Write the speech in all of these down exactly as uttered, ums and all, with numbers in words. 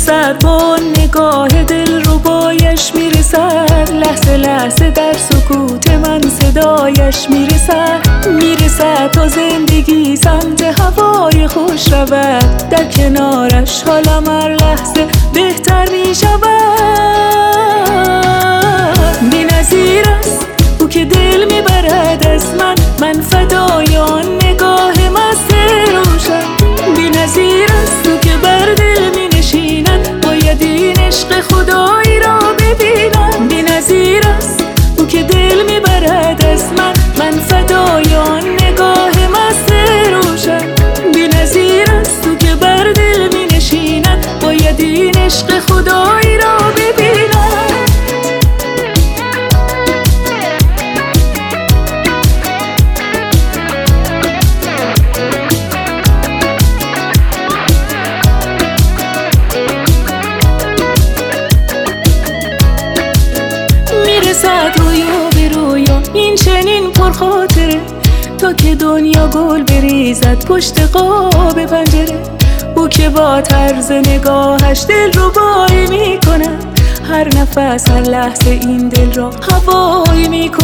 میرسد با نگاه دل ربایش میرسد، لحظه لحظه در سکوت من صدایش میرسد. میرسد تا زندگی سمت هوای خوش رود، در کنارش حالم هر لحظه بهتر میشود. بی‌نظیر است او که دل میبرد از من، من فدای آن نگاه مست روشن. بی‌نظیر است او که بر دل می نشیند، باید این عشق خدایی را ببینم. بی‌نظیر است او که دل میبرد از من، من فدای آن نگاه مست روشن. بی‌نظیر است او که بر دل می نشیند، باید این عشق خدایی را ببینم. میرسد رویا به رویا این چنین پرخاطره، تا که دنیا گل بریزد پشت قاب پنجره. او که با طرز نگاهش دل رو بایی میکند، هر نفس هر لحظه این دل را هوایی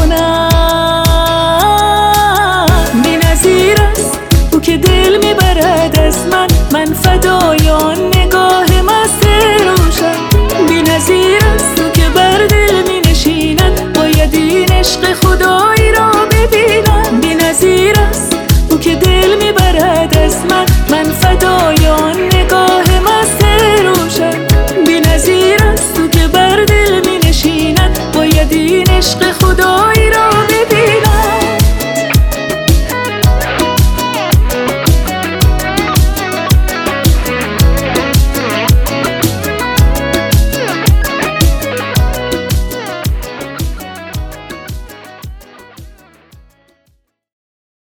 میکند. بی‌نظیر است او که دل میبرد از من، من فدای آن نگاه مست روشن. بی‌نظیر است او که بر دل می نشیند، باید این عشق خدایی را ببینم. بی‌نظیر است او که دل میبرد از من، من فدای آن نگاه مست روشن. بی‌نظیر است او که بر دل می نشیند، باید این عشق خدایی را